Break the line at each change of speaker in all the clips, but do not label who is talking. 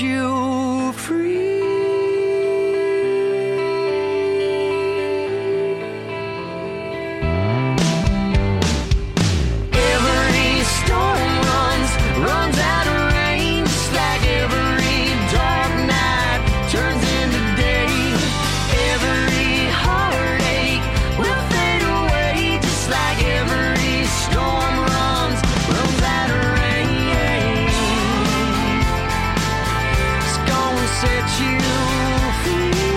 you free. Every storm runs out of rain, just like every dark night turns into day. Every heartache will fade away, just like every storm runs out of rain. It's gonna set you free.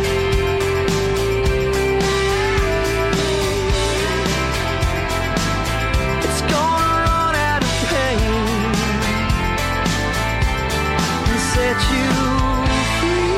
It's gonna run out of pain and set you free.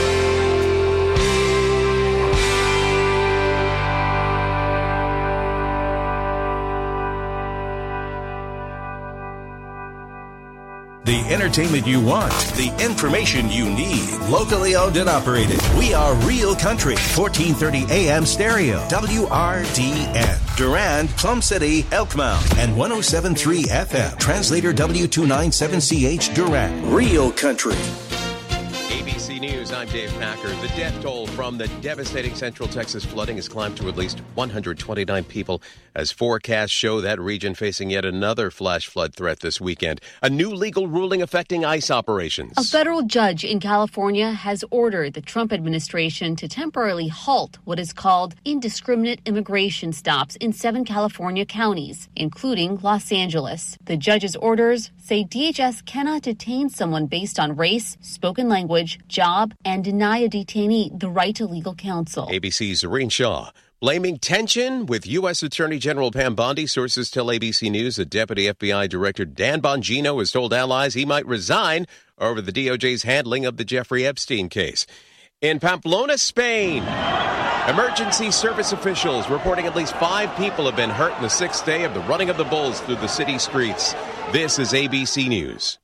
The entertainment you want, the information you need, locally owned and operated. We are Real Country, 1430 AM stereo, WRDN, Durand, Plum City, Elkmount, and 107.3 FM, translator W297CH, Durand. Real Country.
ABC News, I'm Dave Packer. The death toll from the devastating Central Texas flooding has climbed to at least 129 people as forecasts show that region facing yet another flash flood threat this weekend. A new legal ruling affecting ICE operations.
A federal judge in California has ordered the Trump administration to temporarily halt what is called indiscriminate immigration stops in 7 California counties, including Los Angeles. The judge's orders say DHS cannot detain someone based on race, spoken language, job, and deny a detainee the right to legal counsel.
ABC's Zareen Shaw. Blaming tension with U.S. Attorney General Pam Bondi, sources tell ABC News that Deputy FBI Director Dan Bongino has told allies he might resign over the DOJ's handling of the Jeffrey Epstein case. In Pamplona, Spain, emergency service officials reporting at least 5 people have been hurt in the 6th day of the running of the bulls through the city streets. This is ABC News.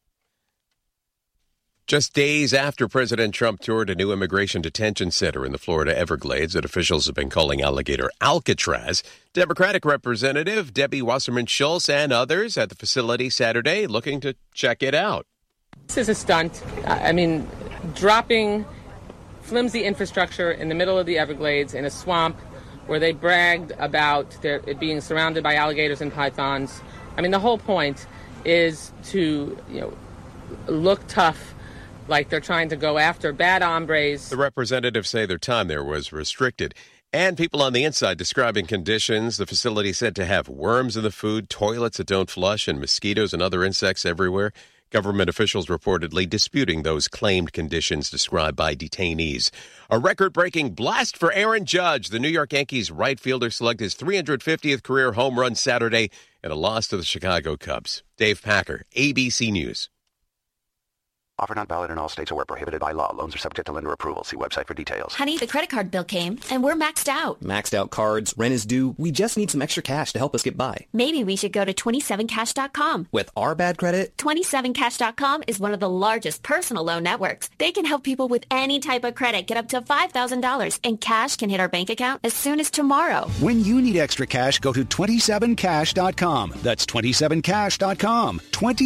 Just days after President Trump toured a new immigration detention center in the Florida Everglades that officials have been calling Alligator Alcatraz, Democratic Representative Debbie Wasserman Schultz and others at the facility Saturday looking to check it out.
This is a stunt. I mean, dropping flimsy infrastructure in the middle of the Everglades in a swamp where they bragged about it being surrounded by alligators and pythons. I mean, the whole point is to, look tough, like they're trying to go after bad hombres.
The representatives say their time there was restricted. And people on the inside describing conditions. The facility said to have worms in the food, toilets that don't flush, and mosquitoes and other insects everywhere. Government officials reportedly disputing those claimed conditions described by detainees. A record-breaking blast for Aaron Judge. The New York Yankees right fielder slugged his 350th career home run Saturday in a loss to the Chicago Cubs. Dave Packer, ABC News.
Offer not valid in all states or where prohibited by law. Loans are subject to lender approval. See website for details.
Honey, the credit card bill came, and we're maxed out.
Maxed out cards, rent is due. We just need some extra cash to help us get by.
Maybe we should go to 27cash.com.
With our bad credit?
27cash.com is one of the largest personal loan networks. They can help people with any type of credit get up to $5,000, and cash can hit our bank account as soon as tomorrow.
When you need extra cash, go to 27cash.com. That's 27cash.com.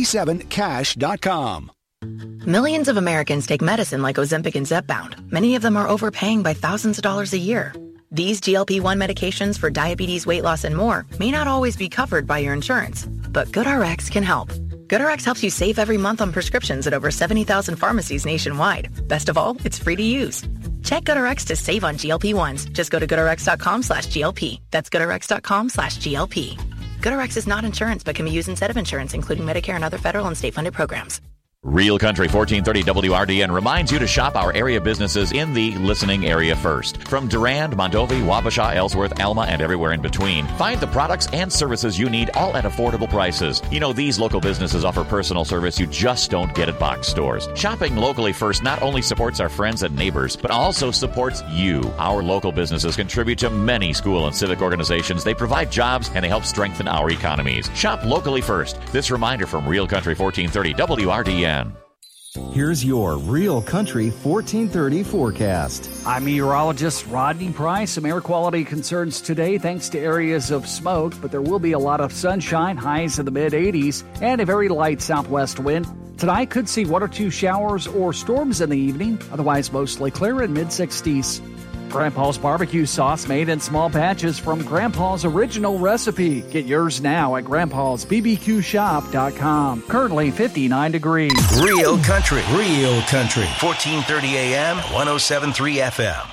27cash.com.
Millions of Americans take medicine like Ozempic and Zepbound. Many of them are overpaying by thousands of dollars a year. These GLP-1 medications for diabetes, weight loss, and more may not always be covered by your insurance, but GoodRx can help. GoodRx helps you save every month on prescriptions at over 70,000 pharmacies nationwide. Best of all, it's free to use. Check GoodRx to save on GLP-1s. Just go to GoodRx.com/GLP. That's GoodRx.com/GLP. GoodRx is not insurance, but can be used instead of insurance, including Medicare and other federal and state-funded programs.
Real Country 1430 WRDN reminds you to shop our area businesses in the listening area first. From Durand, Mondovi, Wabasha, Ellsworth, Alma, and everywhere in between. Find the products and services you need, all at affordable prices. You know, these local businesses offer personal service you just don't get at box stores. Shopping locally first not only supports our friends and neighbors, but also supports you. Our local businesses contribute to many school and civic organizations. They provide jobs, and they help strengthen our economies. Shop locally first. This reminder from Real Country 1430 WRDN.
Here's your Real Country 1430 forecast.
I'm meteorologist Rodney Price. Some air quality concerns today thanks to areas of smoke, but there will be a lot of sunshine, highs in the mid-80s, and a very light southwest wind. tonight. Could see 1 or 2 showers or storms in the evening. Otherwise, mostly clear and mid-60s. Grandpa's barbecue sauce made in small batches from Grandpa's original recipe. Get yours now at grandpa'sbbqshop.com. Currently 59 degrees.
Real country. 1430 AM, 107.3 FM.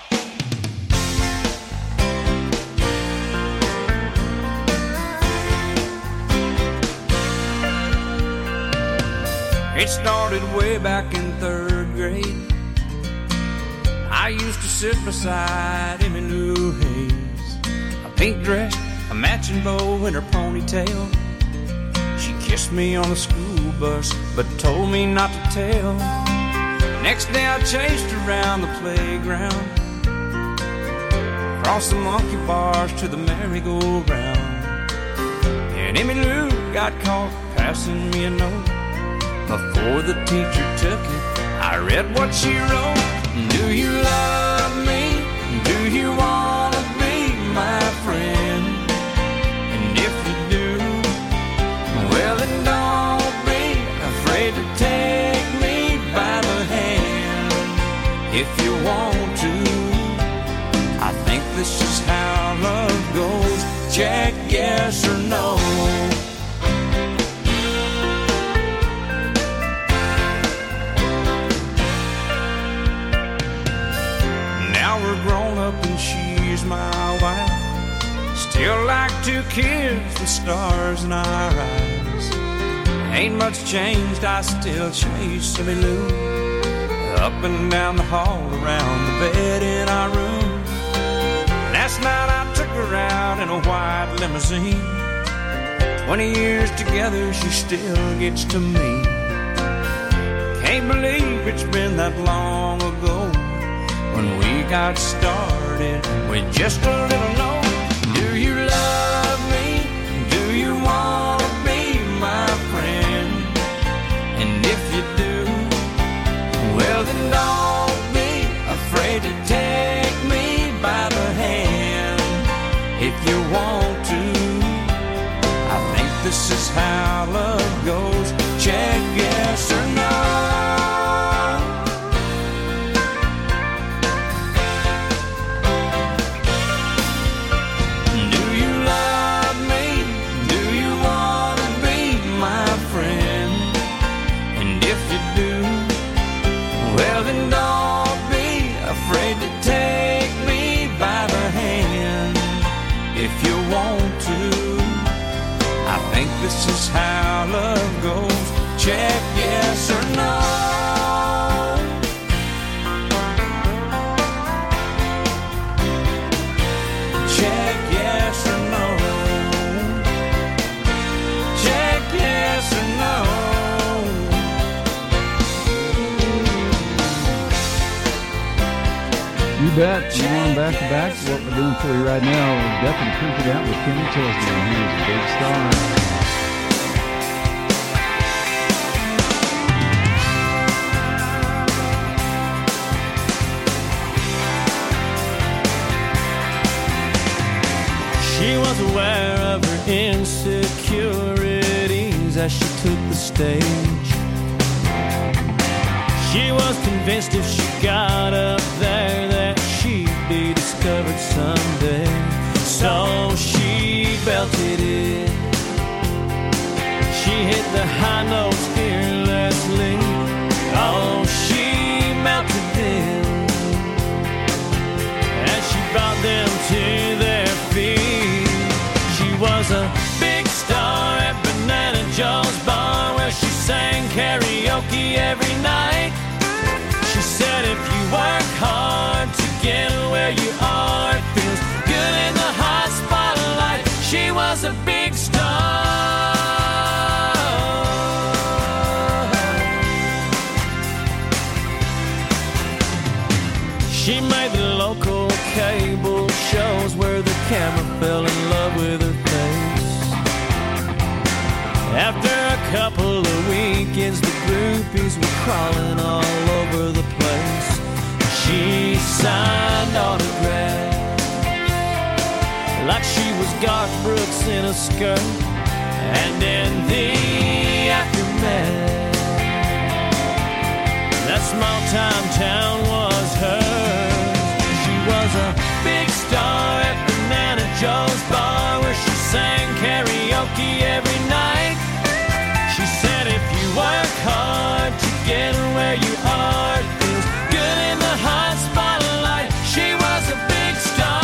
It started way back in 3rd grade. I used to sit beside Emmylou Hayes, a pink dress, a matching bow, and her ponytail. She kissed me on the school bus, but told me not to tell. Next day I chased around the playground, across the monkey bars to the merry-go-round. And Emmylou got caught passing me a note. Before the teacher took it, I read what she wrote. Do you love me? Do you want to be my friend? And if you do, well then don't be afraid to take me by the hand. If you want to, I think this is how love goes. Check yes or no. We're grown up and she's my wife. Still like 2 kids with stars in our eyes. Ain't much changed, I still chase Emmylou up and down the hall, around the bed in our room. Last night I took her out in a white limousine. 20 years together, she still gets to me. Can't believe it's been that long ago when we got started with just a little note. Do you love me? Do you want to be my friend? And if you do, well then don't be afraid to take me by the hand. If you want to, I think this is how love goes. Check yes or no. This is how love goes. Check yes or no. Check yes or no. Check yes or no.
You bet. You're on back to back. What we're doing for you right now, definitely proof it out with Kenny Tisdale. He is a big star.
She was aware of her insecurities as she took the stage. She was convinced if she got up there that she'd be discovered someday. So she belted it. She hit the high notes fearlessly. Oh, she melted them as she brought them to their feet. She was a big star at Banana Joe's bar where she sang karaoke every night. She said if you work hard to get where you are, it feels good in the hot spotlight. She was a big star. She made the local cable shows where the camera fell in love with her face. After a couple of weekends, the groupies were crawling all over the place. She signed autographs like she was Garth Brooks in a skirt. And in the aftermath, small-time town was hers. She was a big star at Banana Joe's bar, where she sang karaoke every night. She said if you work hard to get where you are, it feels good in the hot spotlight. She was a big star.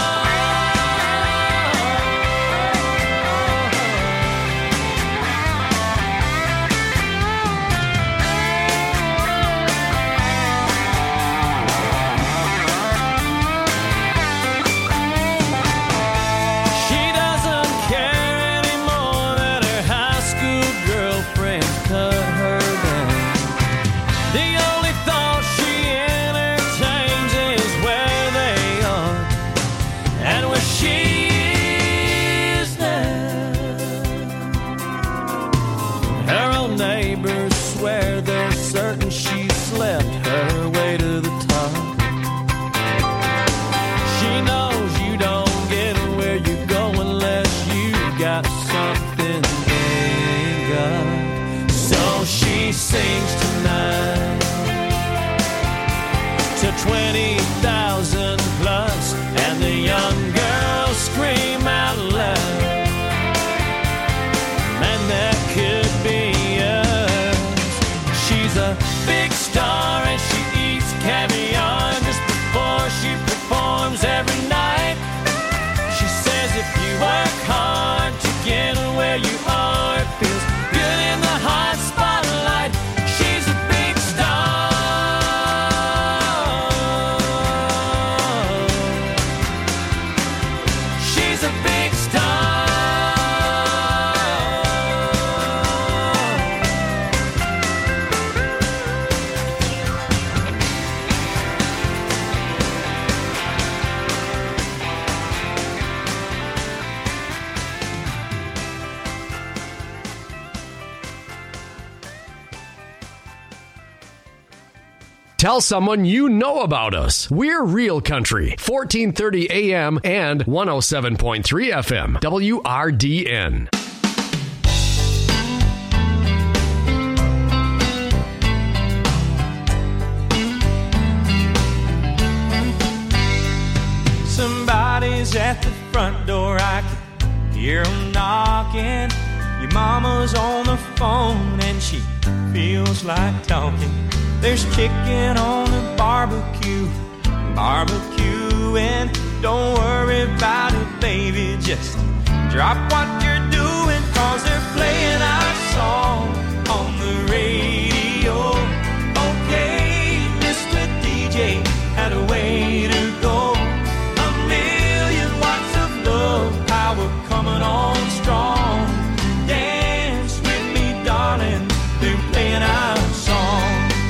Sings tonight to 20,000 plus, and the young girls scream out loud, man, that could be us. She's a big star and she eats caviar just before she performs every night. She says if you work hard to get where you are, it feels good in the hot spotlight. She's a big star. She's a big star.
Tell someone you know about us. We're Real Country, 1430 AM and 107.3 FM, WRDN.
Somebody's at the front door, I can hear them knocking. Your mama's on the phone and she feels like talking. There's chicken on the barbecue, and don't worry about it, baby, just drop what you're doing, 'cause they're playing our song on the radio. Okay, Mr. DJ had a way to go. 1,000,000 watts of love power coming on strong. Dance with me, darling, they're playing our song.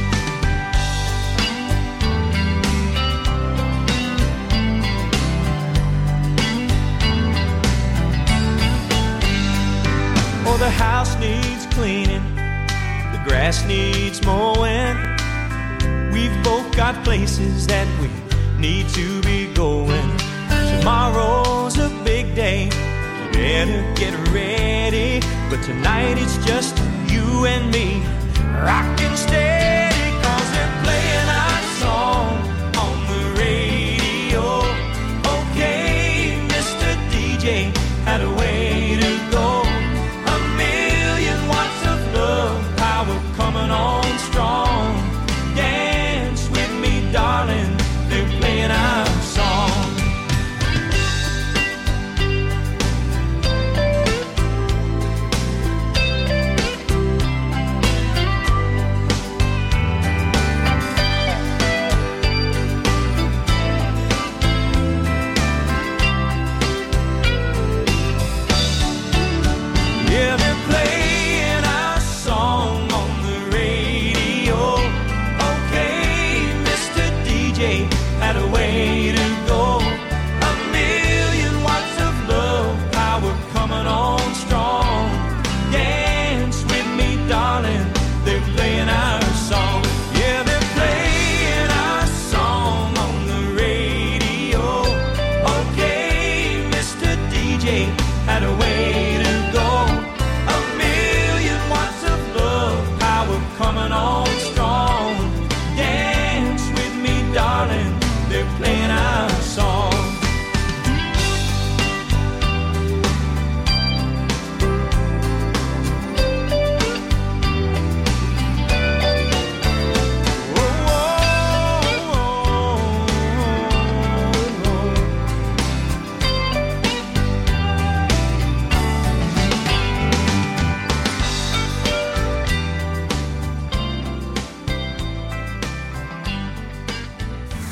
Oh, the house needs cleaning, the grass needs mowing. We've both got places that we need to be going. Tomorrow's a big day, you better get ready. But tonight it's just you and me, rockin' steady, 'cause they're playing our song on the radio. Okay, Mr. DJ had a way to go. 1,000,000 watts of love power coming on strong. Dance with me, darling, they're playing our song.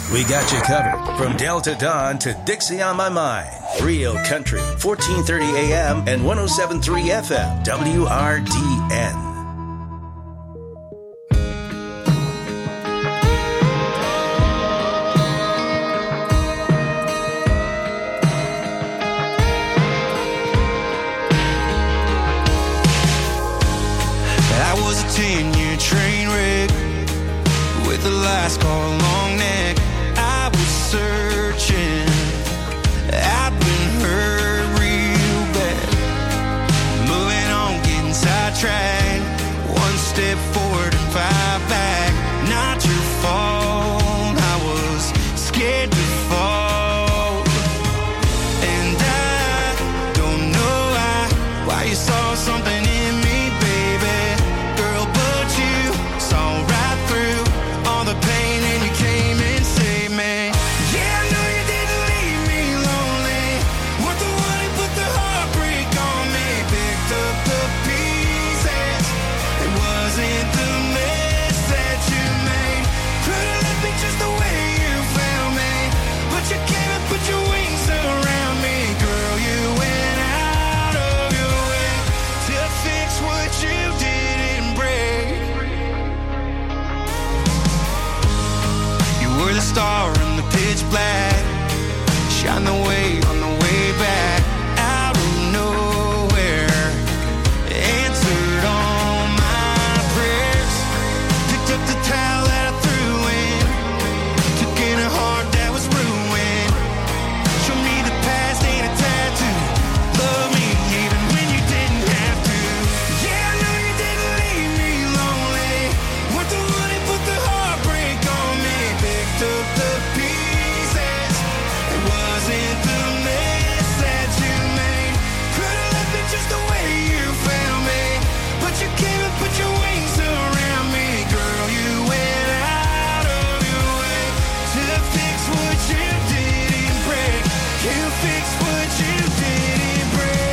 We got you covered from Delta Dawn to Dixie on My Mind. Real Country, 1430 AM and 107.3 FM, WRDN.
I was a 10-year train wreck with the last car long neck. I was searching, I've been hurt real bad. Moving on, getting sidetracked. One step forward and 5 back. Not your fault, I was scared to fall. And I don't know why you saw something in me, baby. Girl, but you saw right through all the pain and you came and saved me. Yeah, I know you didn't leave me lonely. Weren't the one who put the heartbreak on me. Picked up the pieces. It wasn't the mess that you made. Could've left me just the way you found me. But you came and put your wings around me. Girl, you went out of your way to fix what you didn't break. You were the star in the pitch black. Shine the way on the way back. Out of nowhere, answered all my prayers. Picked up the towel that I threw in. Took in a heart that was ruined. Show me the past ain't a tattoo. Love me even when you didn't have to. Yeah, I know you didn't leave me lonely. Weren't the one who put the heartbreak on me. Picked up the pieces. It wasn't the mess that you made. Could've left me just the way you found me. But you came and put your wings around me. Girl, you went out of your way to fix what you didn't break. You fixed what you didn't break.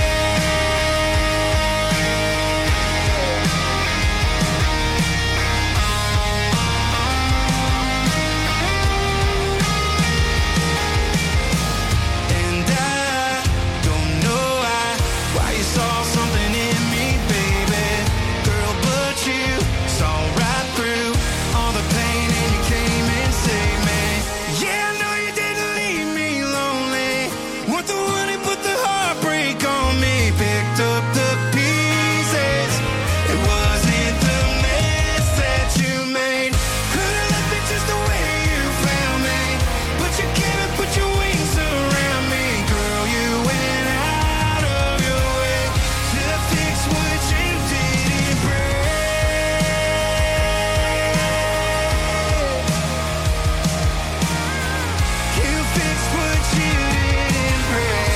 And I don't know why you saw something in me, baby. Girl, but you saw right through all the pain and you came and saved me. Yeah, I know you didn't leave me lonely. Weren't the one who put the heartbreak on me. Picked up the pieces. It wasn't the mess that you made. Could've left me just the way you found me. But you came and put your wings around me. Girl, you went out of your way to fix what you didn't break. You fixed what you didn't break.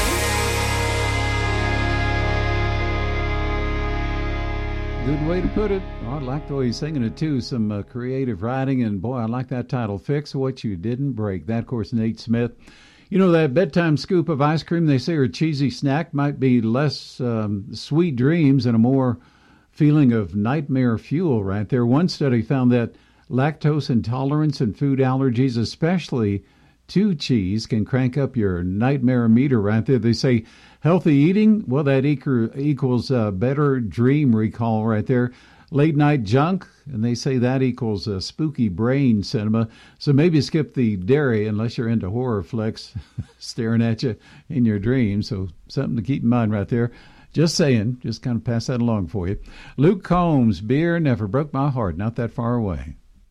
Good way to put it. Oh, I like the way he's singing it, too. Some creative writing, and boy, I like that title, Fix What You Didn't Break. That, of course, Nate Smith. You know, that bedtime scoop of ice cream, they say, or cheesy snack might be less sweet dreams and a more feeling of nightmare fuel right there. One study found that lactose intolerance and food allergies, especially to cheese, can crank up your nightmare meter right there. They say healthy eating, well, that equals better dream recall right there. Late night junk, and they say that equals spooky brain cinema. So maybe skip the dairy unless you're into horror flicks staring at you in your dreams. So something to keep in mind right there. Just saying, just kind of pass that along for you. Luke Combs, Beer Never Broke My Heart, not that far away.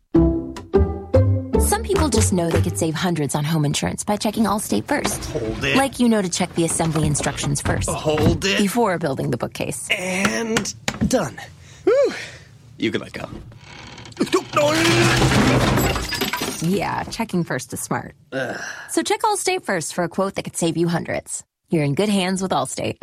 Some people just know they could save hundreds on home insurance by checking Allstate first.
Hold it.
Like you know to check the assembly instructions first.
Hold it.
Before building the bookcase.
And done. Whew. You can let go.
Yeah, checking first is smart. So check Allstate first for a quote that could save you hundreds. You're in good hands with Allstate.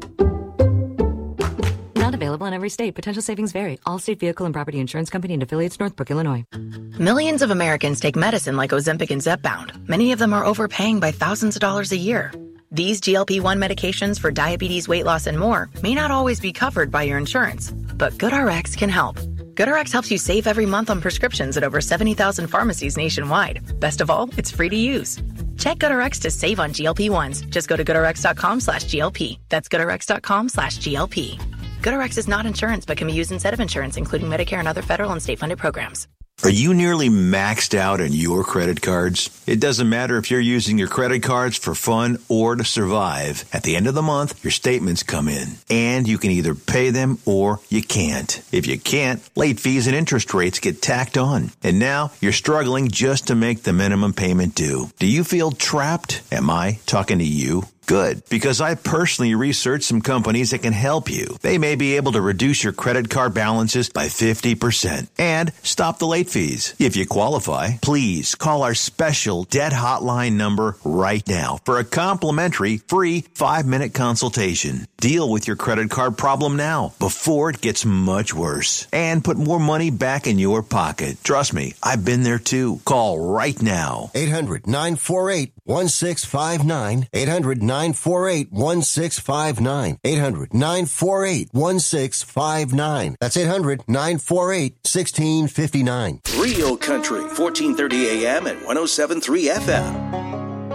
Not available in every state. Potential savings vary. Allstate Vehicle and Property Insurance Company and affiliates, Northbrook, Illinois.
Millions of Americans take medicine like Ozempic and Zepbound. Many of them are overpaying by thousands of dollars a year. These GLP-1 medications for diabetes, weight loss, and more may not always be covered by your insurance, but GoodRx can help. GoodRx helps you save every month on prescriptions at over 70,000 pharmacies nationwide. Best of all, it's free to use. Check GoodRx to save on GLP-1s. Just go to GoodRx.com/GLP. That's GoodRx.com/GLP. GoodRx is not insurance but can be used instead of insurance, including Medicare and other federal and state-funded programs.
Are you nearly maxed out on your credit cards? It doesn't matter if you're using your credit cards for fun or to survive. At the end of the month, your statements come in, and you can either pay them or you can't. If you can't, late fees and interest rates get tacked on. And now you're struggling just to make the minimum payment due. Do you feel trapped? Am I talking to you? Good, because I personally researched some companies that can help you. They may be able to reduce your credit card balances by 50% and stop the late fees. If you qualify, please call our special debt hotline number right now for a complimentary free 5-minute consultation. Deal with your credit card problem now before it gets much worse and put more money back in your pocket. Trust me, I've been there too. Call right now.
800-948-1659. 800-948-1659. 800-948-1659. That's 800-948-1659.
Real Country, 1430 AM and 107.3 FM.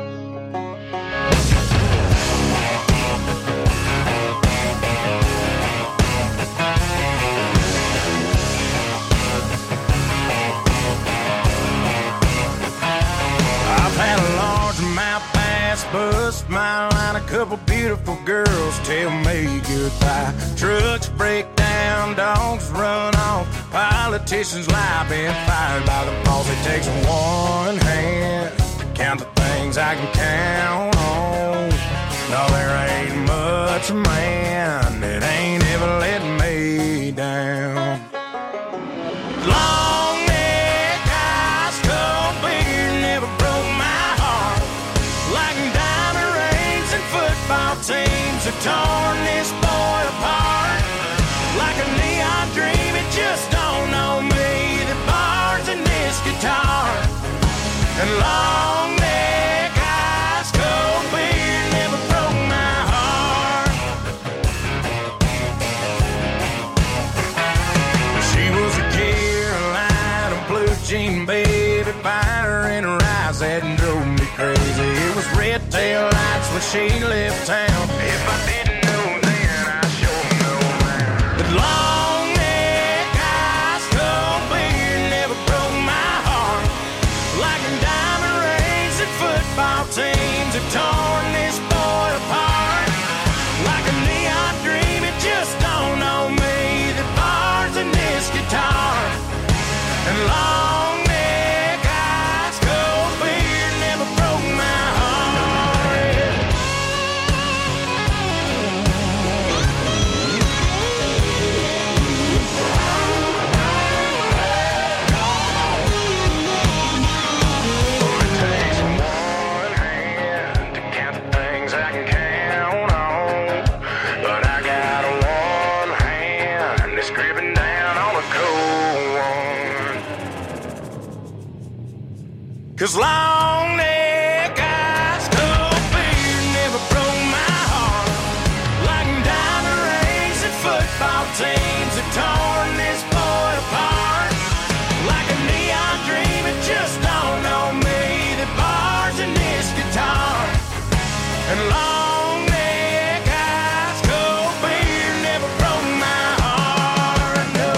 Bust my line, a couple beautiful girls tell me goodbye. Trucks break down, dogs run off, politicians lie, been fired by the boss. It takes one hand to count the things I can count on. No, there ain't much man that ain't ever let me down. Long neck, ice cold beer never broke my heart like diamond rings and football teams have torn this boy apart. Like a neon dream, it just don't know me. The bars in this guitar and long neck, ice cold beer never broke my heart. She was a Carolina blue jean baby, fire in her eyes that drove me crazy. It was red tail lights when she left town. If I didn't know then, I sure know now. But long neck, ice cold beer never broke my heart. Like diamond rings and football teams have torn this boy apart. Like a neon dream, it just don't know me. The bars in this guitar and long neck, ice cold beer never broke my heart. It takes one hand to count the things I can count on, but I got one hand that's gripping down on a cold one. 'Cause long neck, ice cold beer never broke my heart. Like diamond rings and football teams have torn this boy apart. Like a neon dream, it just don't know me. The bars in this guitar and long neck, ice cold beer never broke my heart. No,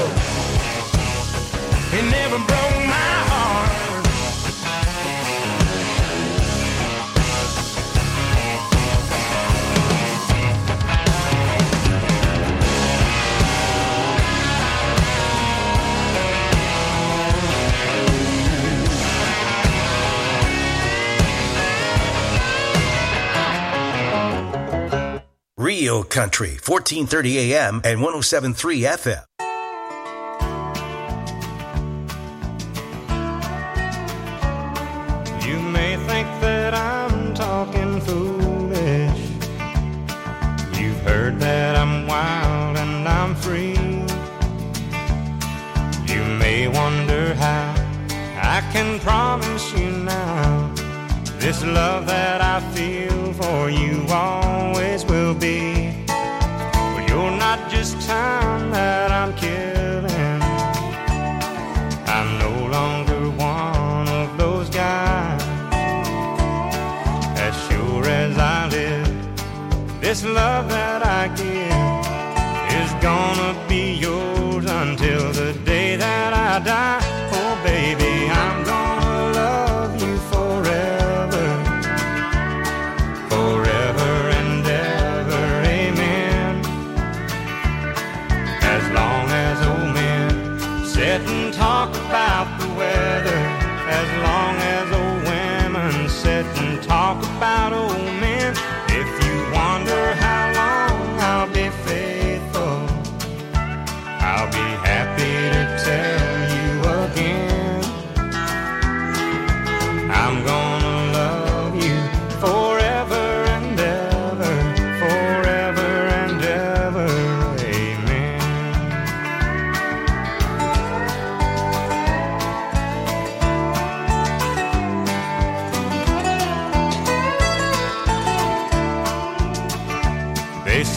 it never broke my heart.
Real Country, 1430 AM and 107.3 FM.
You may think that I'm talking foolish. You've heard that I'm wild and I'm free. You may wonder how I can promise you now this love that I feel for you always will be. Well, you're not just time that I'm killing.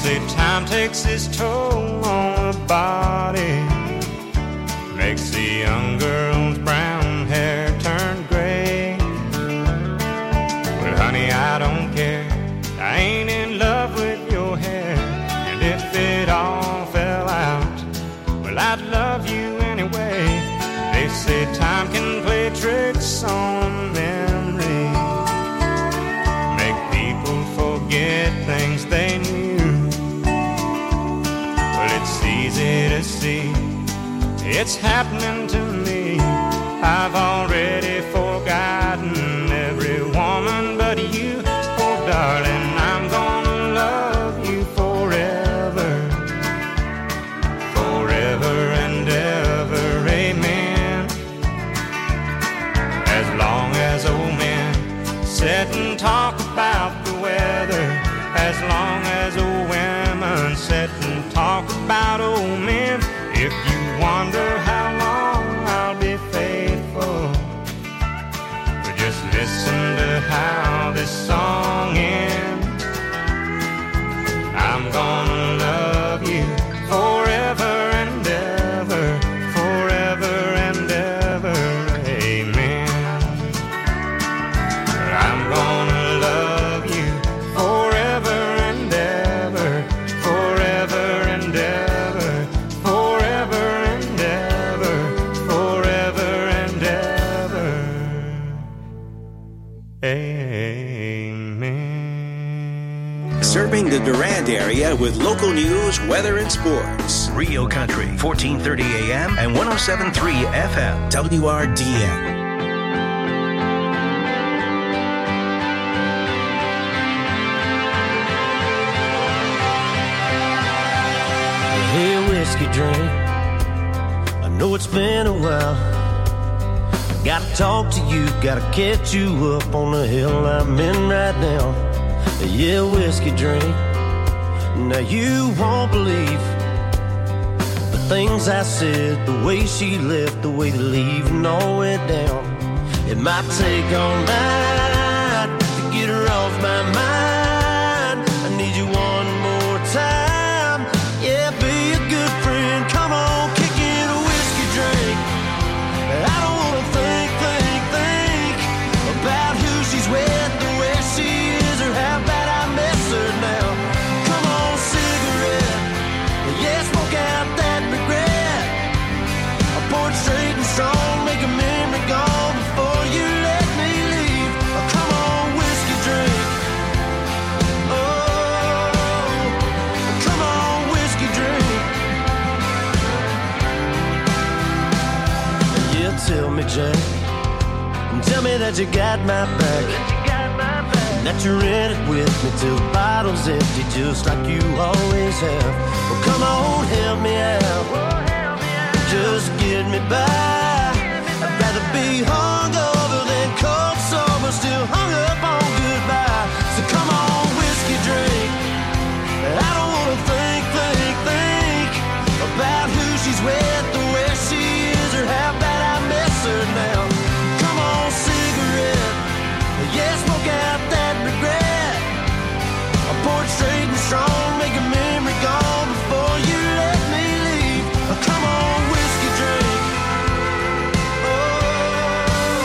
say time takes its toll on the body, makes the young girl's brown hair turn gray. Well, honey, I don't care. I ain't in love with your hair. And if it all fell out, well, I'd love you anyway. They say time can play tricks on memory, make people forget things they knew. Well, it's easy to see it's happening to me. I've already forgotten every woman but you. Oh, darling, I'm gonna love you forever, forever and ever, amen. As long as old men sit and talk about the weather, as long as old women sit and talk about old men. If you wonder how long I'll be faithful, but just listen to how this song ends. I'm gonna love you forever and ever, forever and ever, amen. I'm gonna love you forever and ever, forever and ever, forever and ever, forever and ever, amen.
Serving the Durand area with local news, weather, and sports. Real Country, 1430 AM and 107.3 FM, WRDN.
Hey, whiskey drink, I know it's been a while. I gotta talk to you, gotta catch you up on the hill I'm in right now. Yeah, whiskey drink, now you won't believe the things I said, the way she left, the way the leaving all went down. It might take all night to get her off my mind. I need you one more time. Yeah, be a good friend. Come on, kick in a whiskey drink. I don't wanna think about who she's with, the way she is, or how bad I miss her now. Come on, cigarette. Yeah, smoke out that regret. I pour it straight and strong, make a memory gone before you let me leave. Oh, come on, whiskey drink. Oh, come on, whiskey drink. Yeah, tell me, Jack, tell me that you got my back, that you're in it with me till the bottle's empty, just like you always have. Well, come on, help me out, just get me by. I'd rather be hungover than cold sober, still hung up on goodbye. So come on, whiskey drink. I don't wanna think about who she's with, the way she is, or how bad I miss her now. Come on, cigarette. Yeah, smoke out that regret. I pour it straight and strong, make a memory gone before you let me leave. Oh, come on, whiskey drink. Oh,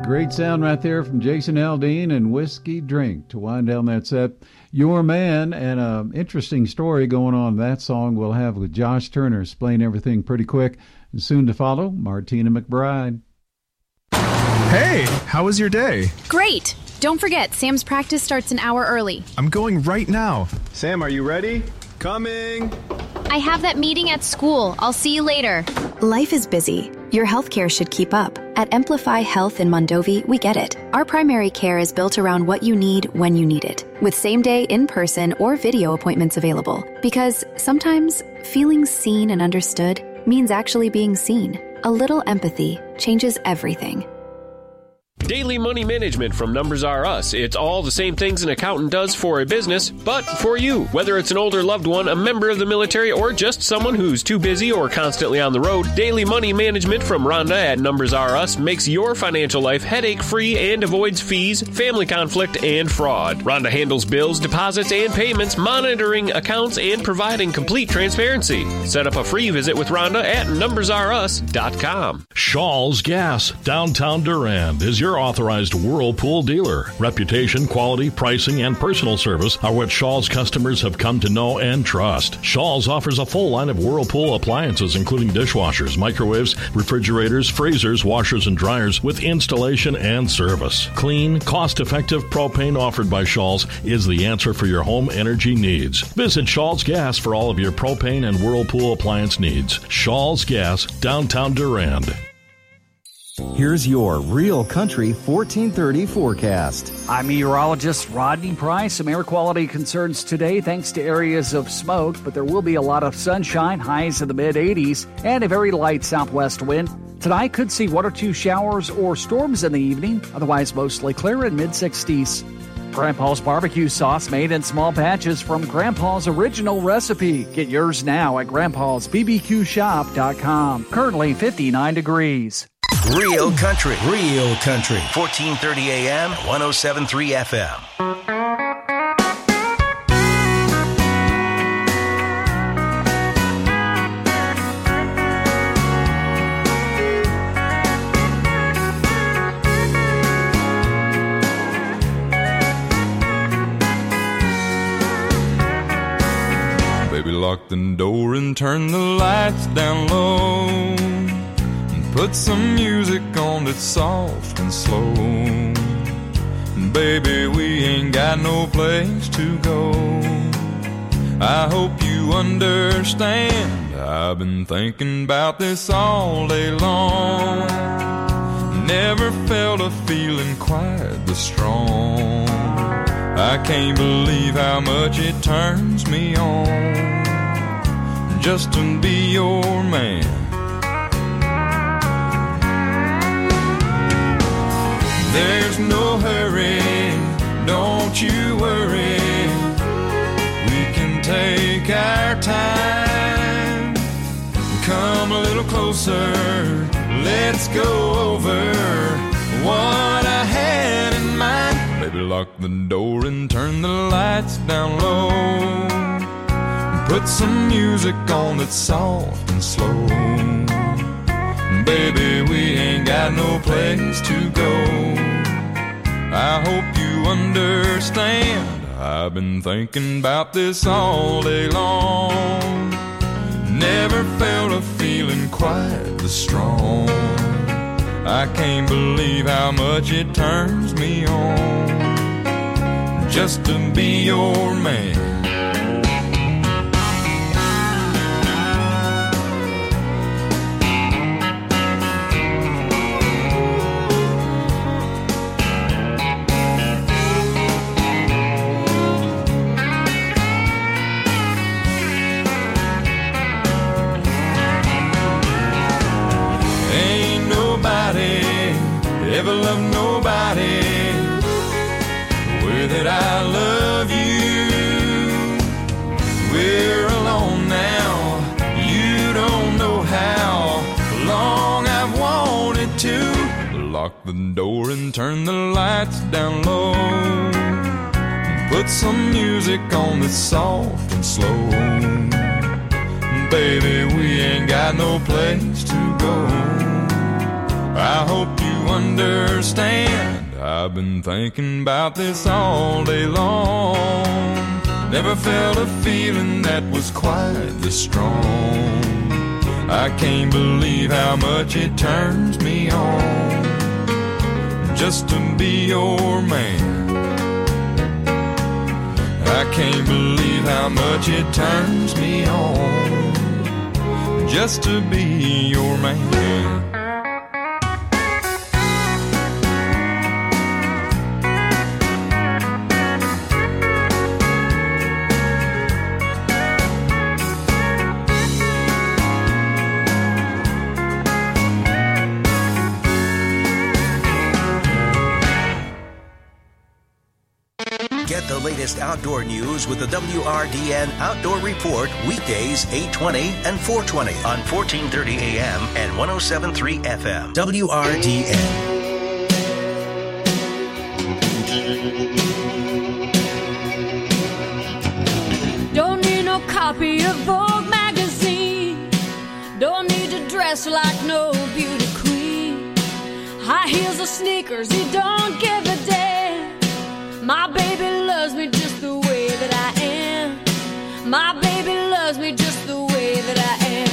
Great sound right there from Jason Aldean and Whiskey Drink to wind down that set. Your Man, and an interesting story going on in that song we'll have with Josh Turner. Explain everything pretty quick. And soon to follow, Martina McBride.
Hey, how was your day?
Great. Don't forget, Sam's practice starts an hour early.
I'm going right now. Sam, are you ready? Coming.
I have that meeting at school. I'll see you later.
Life is busy. Your healthcare should keep up. At Amplify Health in Mondovi, we get it. Our primary care is built around what you need when you need it, with same-day in-person or video appointments available. Because sometimes feeling seen and understood means actually being seen. A little empathy changes everything.
Daily money management from Numbers R Us. It's all the same things an accountant does for a business, but for you. Whether it's an older loved one, a member of the military, or just someone who's too busy or constantly on the road, daily money management from Rhonda at Numbers R Us makes your financial life headache-free and avoids fees, family conflict, and fraud. Rhonda handles bills, deposits, and payments, monitoring accounts, and providing complete transparency. Set up a free visit with Rhonda at numbersrus.com.
Shaw's Gas, downtown Durand, is your authorized Whirlpool dealer. Reputation, quality, pricing, and personal service are what Shaw's customers have come to know and trust. Shaw's offers a full line of Whirlpool appliances, including dishwashers, microwaves, refrigerators, freezers, washers, and dryers with installation and service. Clean, cost-effective propane offered by Shaw's is the answer for your home energy needs. Visit Shaw's Gas for all of your propane and Whirlpool appliance needs. Shaw's Gas, downtown Durand.
Here's your Real Country 1430 forecast.
I'm meteorologist Rodney Price. Some air quality concerns today thanks to areas of smoke, but there will be a lot of sunshine, highs in the mid-80s, and a very light southwest wind. Tonight could see 1 or 2 showers or storms in the evening, otherwise mostly clear in mid-60s. Grandpa's barbecue sauce made in small batches from Grandpa's original recipe. Get yours now at grandpa'sbbqshop.com. Currently 59 degrees.
Real Country, 1430 AM, 107.3 FM.
Baby, lock the door and turn the lights down low. Put some music on that's soft and slow. Baby, we ain't got no place to go. I hope you understand. I've been thinking about this all day long. Never felt a feeling quite this strong. I can't believe how much it turns me on just to be your man. There's no hurry, don't you worry. We can take our time. Come a little closer, let's go over what I had in mind. Baby, lock the door and turn the lights down low. Put some music on that's soft and slow. Baby, we ain't got no place to go. I hope you understand. I've been thinking about this all day long. Never felt a feeling quite this strong. I can't believe how much it turns me on just to be your man. Ever love nobody way that I love you. We're alone now. You don't know how long I've wanted to. Lock the door and turn the lights down low. Put some music on that's soft and slow. Baby, we ain't got no place to go.
I hope you understand. I've been thinking about this all day long. Never felt a feeling that was quite this strong. I can't believe how much it turns me on just to be your man. I can't believe how much it turns me on just to be your man.
Get the latest outdoor news with the WRDN Outdoor Report weekdays 8:20 and 4:20 on 1430 AM and 107.3 FM. WRDN.
Don't need no copy of Vogue magazine. Don't need to dress like no beauty queen. High heels or sneakers, he don't give a damn. My baby loves me just the way that I am. My baby loves me just the way that I am.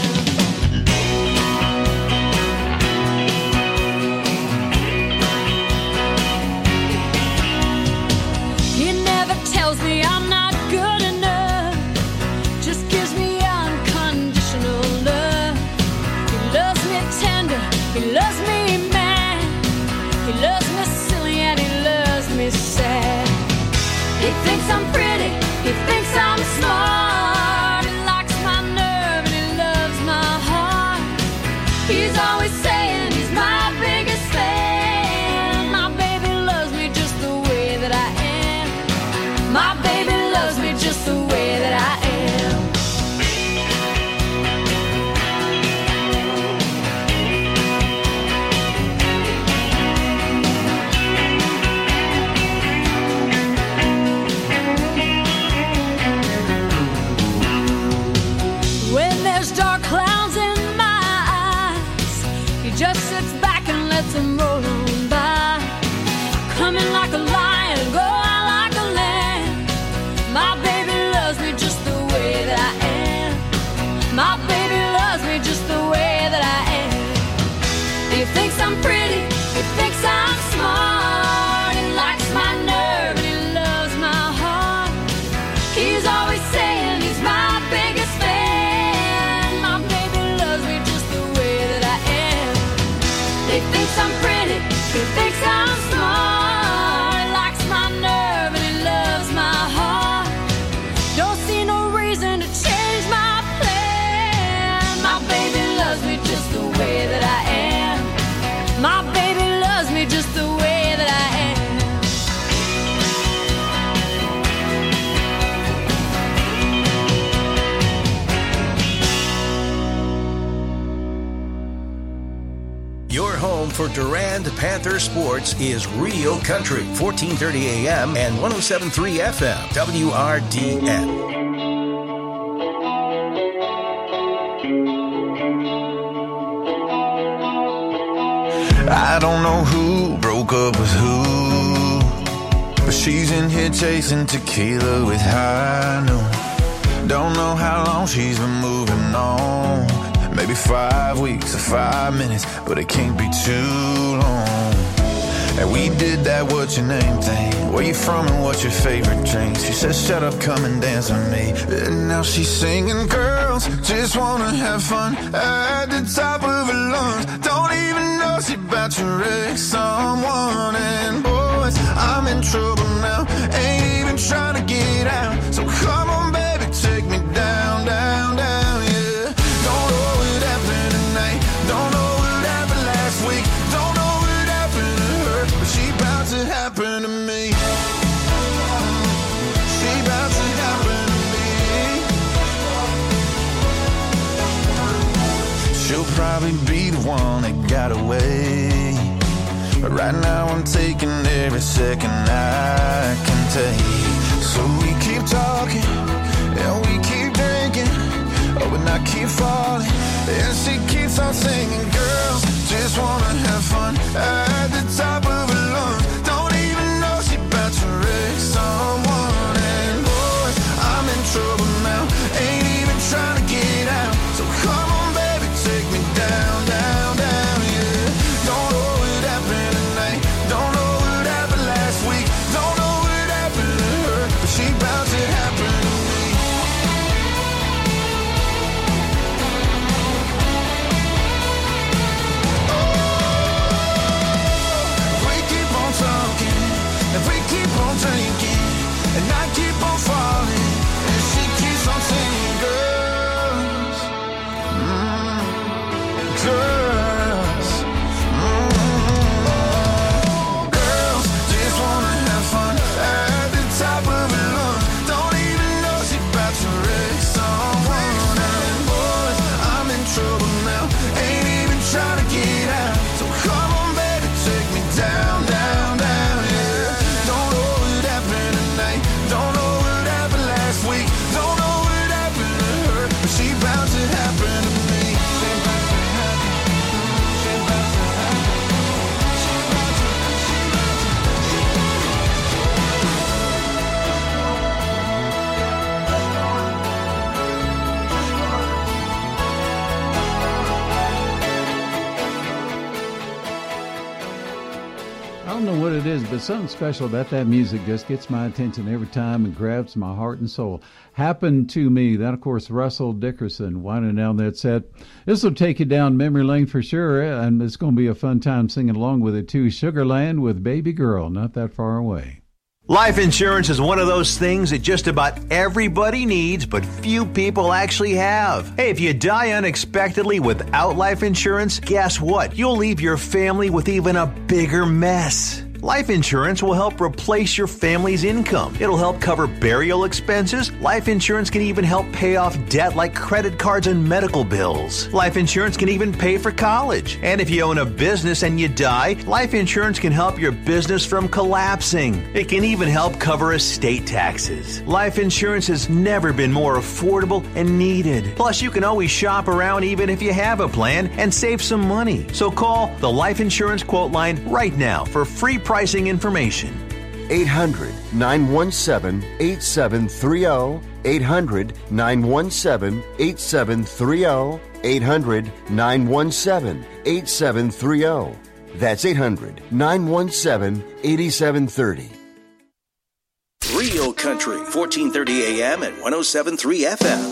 He never tells me I'm not good enough. Just gives me unconditional love. He loves me tender. He loves me mad. He loves me silly and he loves me sad. He thinks I'm pretty, he thinks I'm smart. He likes my nerve and he loves my heart. He's always saying he's my biggest fan. My baby loves me just the way that I am. My baby loves me just the way that I am. Dark clouds in my eyes, he just sits back and lets them roll on by. Coming like a lion, go out like a lamb. My baby loves me just the way that I am. My baby loves me just the way that I am. He thinks I'm pretty, he thinks I'm smart. He likes my nerve and he loves my heart. He's always saying he's my biggest fan. He thinks I'm pretty, he thinks I'm smart. He likes my nerve and he loves my heart. Don't see no reason to change my plan. My baby loves me just the way that I am. My baby loves me just the way that I am.
Your home for Durand Panther sports is Real Country, 1430 AM and 107.3 FM, WRDN.
I don't know who broke up with who, but she's in here chasing tequila with high noon. Don't know how long she's been moving on. Maybe 5 weeks or 5 minutes, but it can't be too long. And we did that what's your name thing. Where you from and what's your favorite drink? She says shut up, come and dance with me. And now she's singing, girls just wanna have fun at the top of her lungs. Don't even know she about to wreck someone. And boys, I'm in trouble now, ain't even trying to get out. So come on baby, take me down, down, down, yeah. Don't know what happened tonight, don't know what happened last week, don't know what happened to her, but she about to happen to me. She about to happen to me. She'll probably be the one that got away, but right now I'm taking every second I can take. So we keep talking and we keep drinking. when I keep falling. And she keeps on singing, girls just wanna have fun at the top of her lungs. Don't even know she about to wreck someone. And boy, I'm in trouble now, ain't even trying to get out. So come on baby, take me down, down, down, yeah. Don't know what happened tonight, don't know what happened last week, don't know what happened to her, but she bout to happen to me. If we keep on drinking and I keep on falling, and she keeps on singing, girls, girls, girls just wanna have fun at the top of her lungs. Don't even know she about to wreck someone. And boys, I'm in trouble now, ain't even trying to get out. So come on baby, take me down, down, down, yeah. Don't know what happened tonight, don't know what happened last week, don't know what happened to her, but she bound to happen to me. She bound to happen, she bound to happen, she bound to, she bound
I don't know what it is, but something special about that music just gets my attention every time and grabs my heart and soul. Happened to Me. That, of course, Russell Dickerson winding down that set. This will take you down memory lane for sure, and it's going to be a fun time singing along with it, too. Sugarland with Baby Girl, not that far away.
Life insurance is one of those things that just about everybody needs, but few people actually have. Hey, if you die unexpectedly without life insurance, guess what? You'll leave your family with even a bigger mess. Life insurance will help replace your family's income. It'll help cover burial expenses. Life insurance can even help pay off debt like credit cards and medical bills. Life insurance can even pay for college. And if you own a business and you die, life insurance can help your business from collapsing. It can even help cover estate taxes. Life insurance has never been more affordable and needed. Plus, you can always shop around even if you have a plan and save some money. So call the Life Insurance Quote Line right now for free pricing information.
800-917-8730. 800-917-8730. 800-917-8730. That's 800-917-8730.
Real Country, 1430 AM and 107.3 FM.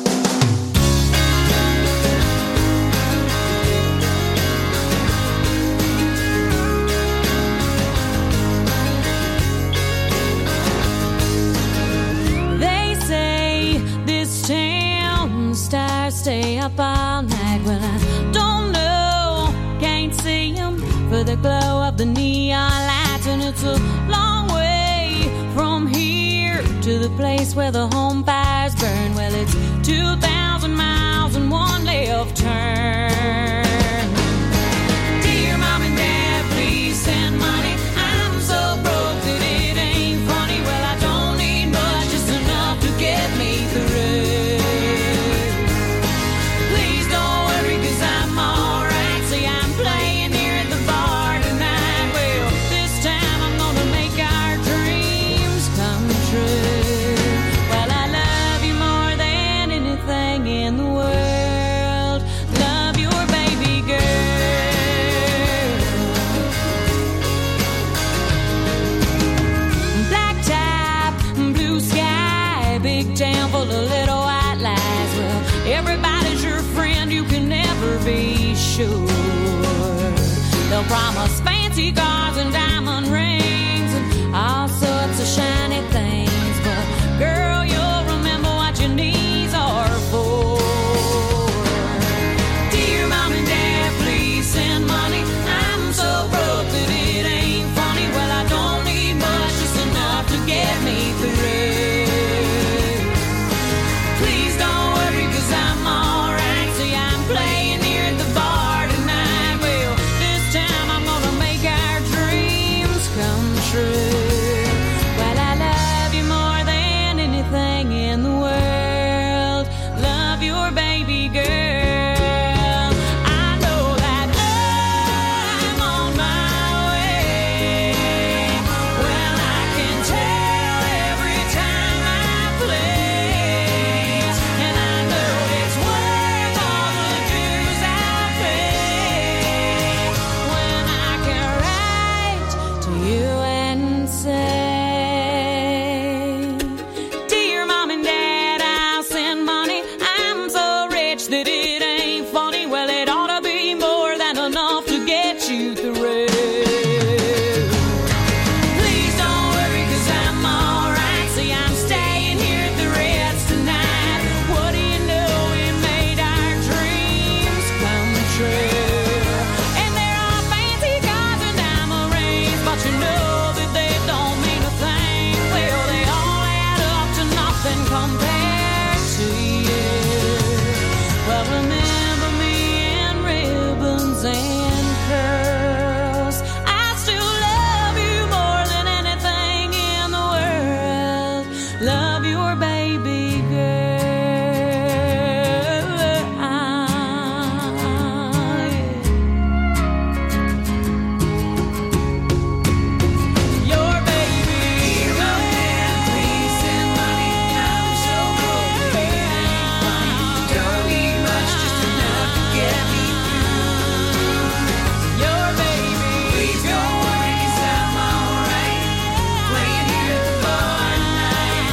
Stars stay up all night. Well, I don't know, can't see them for the glow of the neon lights. And it's a long way from here to the place where the home fires burn. Well, it's 2,000 miles and one left turn. Dear Mom and Dad, please send money. I'm so broke that it ain't funny. Well, I don't need much, just enough to get me through. Be sure they'll promise fancy cars and diamond rings and all sorts of shiny things, but girl, you'll remember what your knees are for. Dear Mom and Dad, please send money. I'm so broke that it ain't funny. Well, I don't need much, just enough to get me through. Please don't worry, 'cause I'm alright. See, I'm playing the bar tonight. Well, this time I'm gonna make our dreams to you and say, dear mom and dad, I'll send money. I'm so rich that it ain't funny. Well, it ought to be more than enough to get you through. Please don't worry, 'cause I'm alright. See, I'm staying here at the Ritz tonight. What do you know? We made our dreams come true. And there are fancy cars and diamond rings, but you know that they don't mean a thing. Well, they all add up to nothing compared to you. Well, remember me and ribbons and curls. I still love you more than anything in the world. Love your baby girl. Your baby girl. Please send money. I'm so broke. It ain't funny. Don't need much, just enough to get me through. Your baby. Please don't worry, 'cause I'm alright. Playing here at the bar tonight.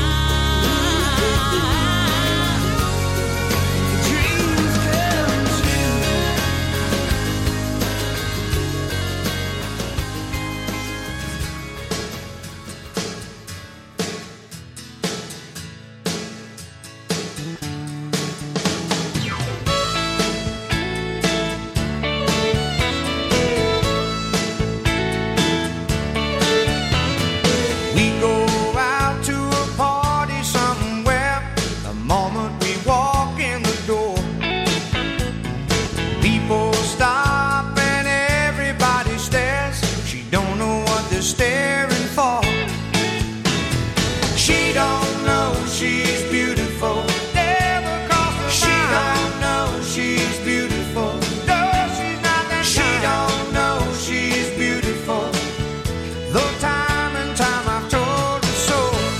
Dreams come true.
We go out to a party somewhere. The moment we walk in the door, people stop and everybody stares. She don't know what they're staring for. She don't know she's beautiful. Never crossed her mind. She don't know she's beautiful. No, she's not that She don't know she's beautiful. Though time and time I've told her so.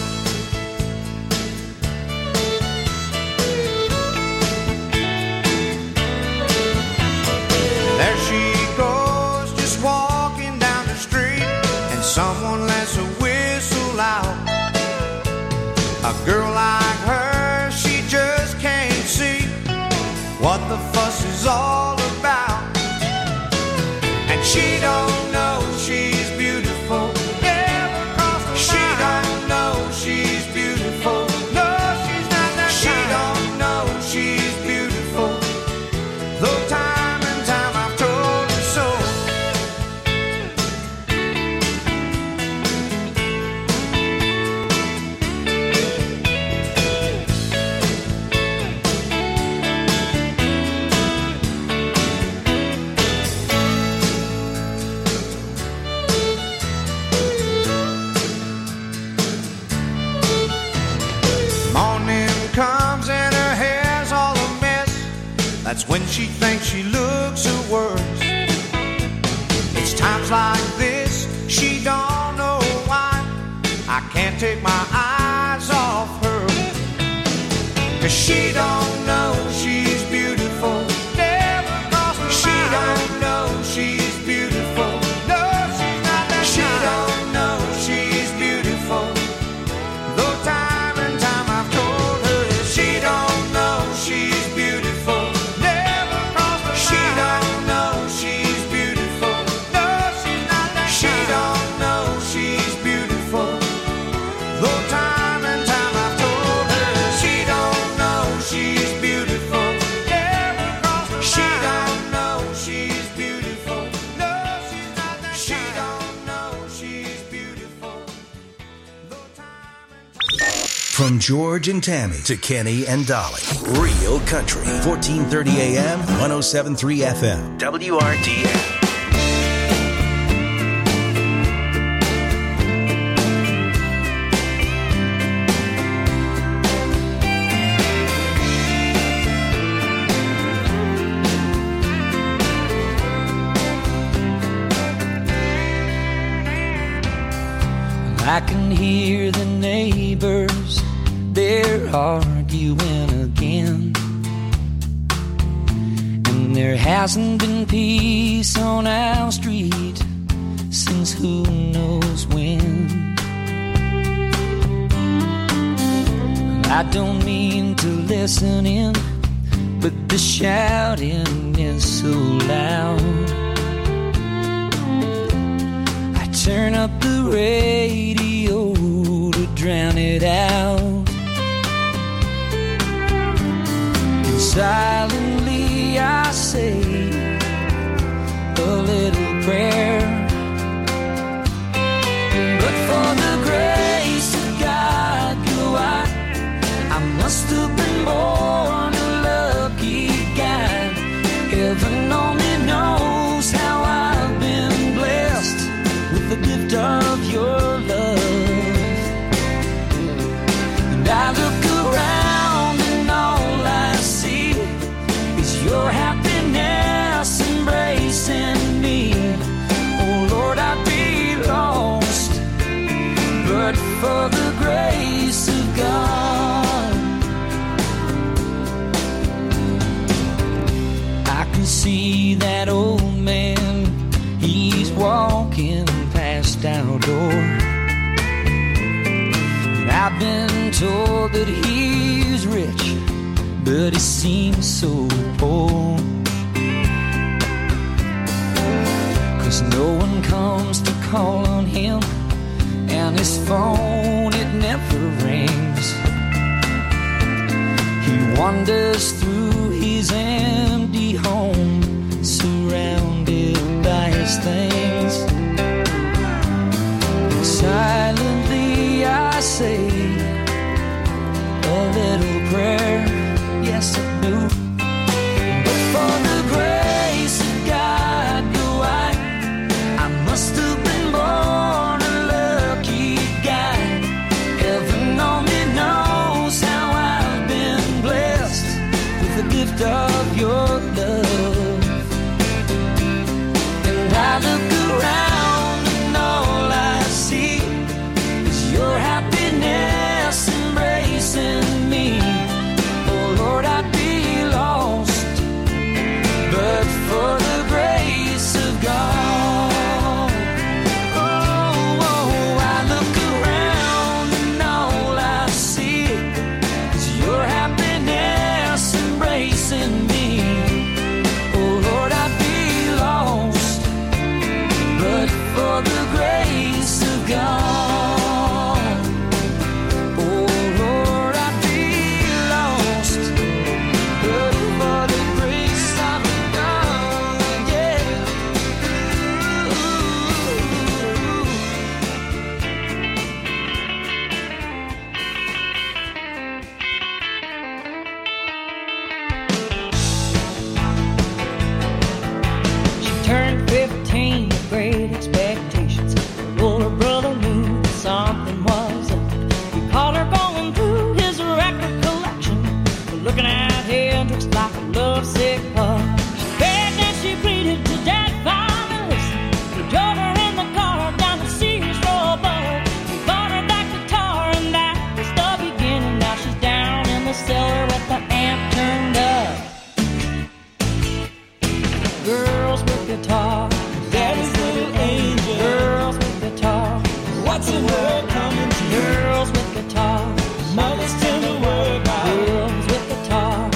There she goes, just walking down the street, and someone lets a whistle out. A girl like her, she just can't see what the fuss is all about. And she don't know she's beautiful. Never crossed her mind. She don't know she's beautiful. No, she's not that She don't know she's beautiful. Though time and time I've told her so. Morning comes and her hair's all a mess. That's when she thinks she looks her worst. It's times like this, she don't know why. I can't take my eyes off her. 'Cause she don't know she's beautiful. Never crossed her mind. She don't know she's beautiful. No, she's not that She don't know she's beautiful. Though time and time I've told her she don't know she's beautiful. Never crossed her mind. She don't know she's beautiful. No, she's not that She don't know she's beautiful. Though time and time I've told her she don't know she's beautiful. Never crossed her mind. She don't know she's beautiful. No, she's not that She don't know she's beautiful.
From George and Tammy to Kenny and Dolly. Real Country. 1430 AM, 107.3 FM. WRDN.
I can hear the neighbors, they're arguing again. And there hasn't been peace on our street
since who knows when. I don't mean to listen in, but the shouting is so loud. I turn up the radio to drown it out. And silently I say a little prayer, but for the grace of God, I must have been born a lucky guy. Heaven only knows how I've been blessed with the gift of your love. And I look around and all I see is your happiness embracing me. Oh Lord, I'd be lost but for the grace of God. I can see that old man, he's walking past our door. And I've been told that he's rich, but he seems so poor. 'Cause no one comes to call on him, and his phone, it never rings. He wanders through his empty home, surrounded by his things. And silently I say a little prayer, yes I do. But for the grace of God, I must have been born a lucky guy. Heaven only knows how I've been blessed with the gift of your love. And I look around and all I see is your happiness embracing me. Oh Lord, I'd be lost but for the grace of God. Oh, I look around and all I see is your happiness embracing me. Oh Lord, I'd be lost but for the grace of God. Oh Lord, I'd be lost but for the grace of God. Yeah. She turned 15 with great expectations. Older brother knew that something was up. He caught her going through his record collection, looking at Hendrix like a lovesick pup. She begged and she pleaded to Dad finally listen. He drove her in the car down to Sears Roebuck. He bought her that guitar and that was the beginning. Now she's down in the cellar with the amp turned up. Girls with guitars, Daddy's little angel. Girls with guitars, what's the word coming to? Girls with guitars, mothers tell the word about. Girls with guitars.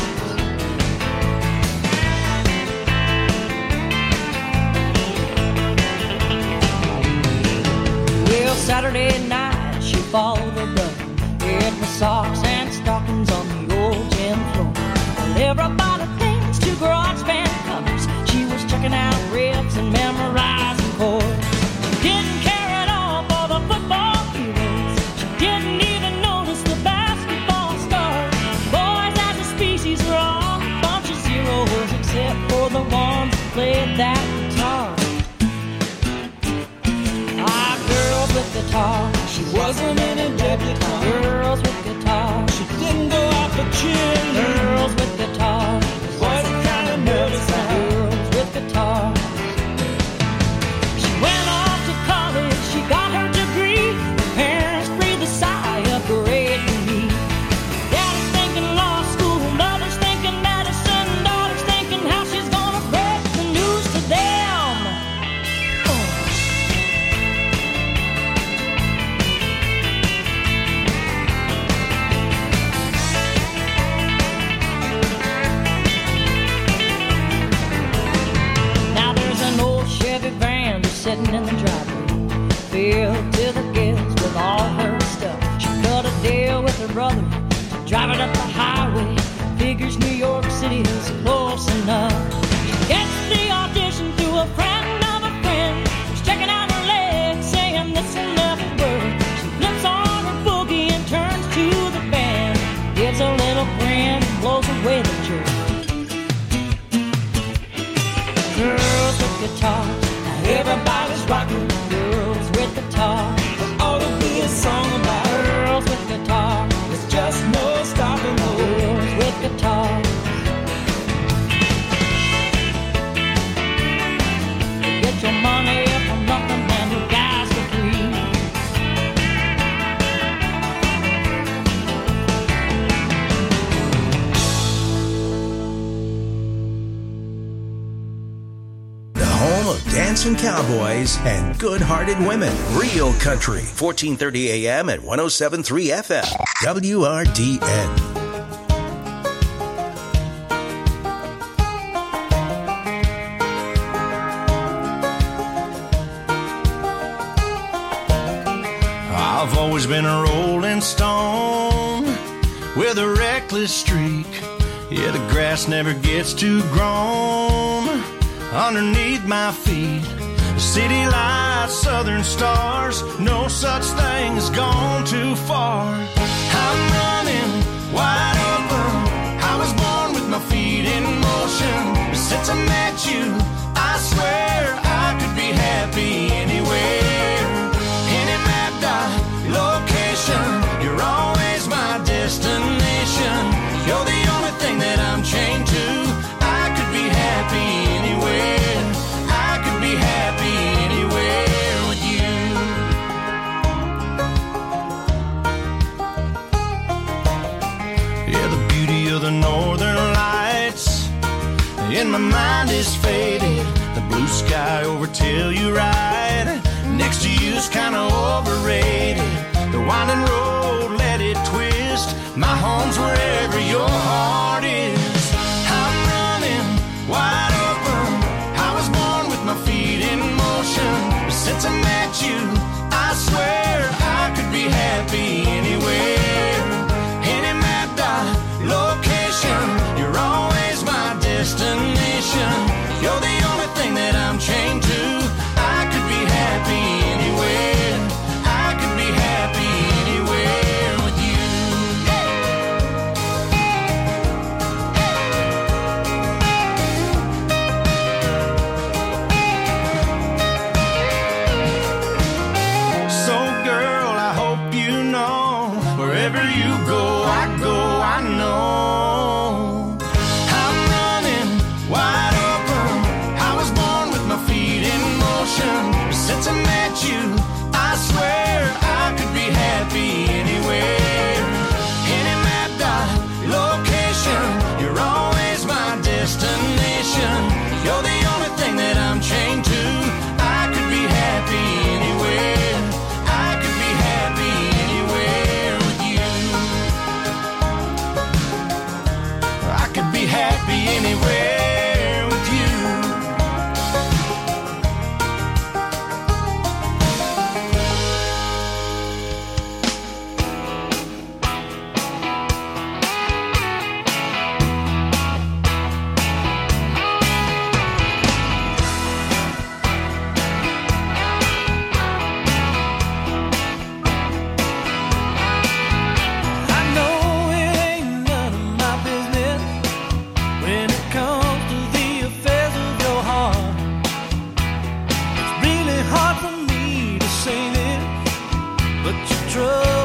Well, Saturday night she followed her brother, hid my socks and stockings on the old gym floor. Well, everybody thinks two garage band covers. She was checking out riffs and memorizing chords. She didn't care at all for the football heroes. She didn't even notice the basketball stars. Boys as a species are all a bunch of zeros, except for the ones who played that guitar. Ah, girls with guitars. She wasn't in a debutante. Girls with guitars. She didn't go out for chin. Girls with guitars. Wasn't kind of nervous. Girls with guitars. She went off to college. She got her degree. Her parents breathed a sigh of great relief. Daddy's thinking law school. Mother's thinking medicine. Daughter's thinking how she's gonna break the news to them. city is close enough. She gets the audition through a friend of a friend. She's checking out her legs, saying this will never work. She flips on her boogie and turns to the band, gives a little grin and blows away the jerk. Girls with guitars, now everybody's rocking. Girls with guitars, there ought to be a song about girls with guitars. There's just no stopping girls with guitars. You get your money from nothing and you guys for free.
Home of dancing cowboys and good-hearted women. Real Country, 1430 AM at 107.3 FM. WRDN.
I've always been a rolling stone with a reckless streak. Yeah, the grass never gets too grown underneath my feet. City lights, southern stars, no such thing as gone too far. I'm running wide open. I was born with my feet in motion. Since I met you, I swear I could be happy anywhere. Any map dot location, you're always my destination. You're the only thing that I'm chained to. I could be happy anywhere. I could be happy anywhere with you. Yeah, the beauty of the northern lights in my mind is faded. The blue sky over Telluride next to you's kinda overrated. The winding road, let it twist. My home's wherever your heart is. I'm running wide open. I was born with my feet in motion. Since I met you, I swear I could be happy anywhere. Any map dot location, you're always my destination. You're the only thing that I'm chained to. I could be happy anywhere. I could be happy anywhere with you. So girl, I hope you know, wherever you go, I know. I'm running wide open. I was born with my feet in motion. Since I met you, I swear I could be happy anywhere. Any map dot location, you're always my destination. You're the only thing that I'm chained to. I could be happy anywhere. I could be happy anywhere with you. I could be happy anywhere with you. I know it ain't none of my business when it comes to the affairs of your heart. It's really hard for me to say this, but you trust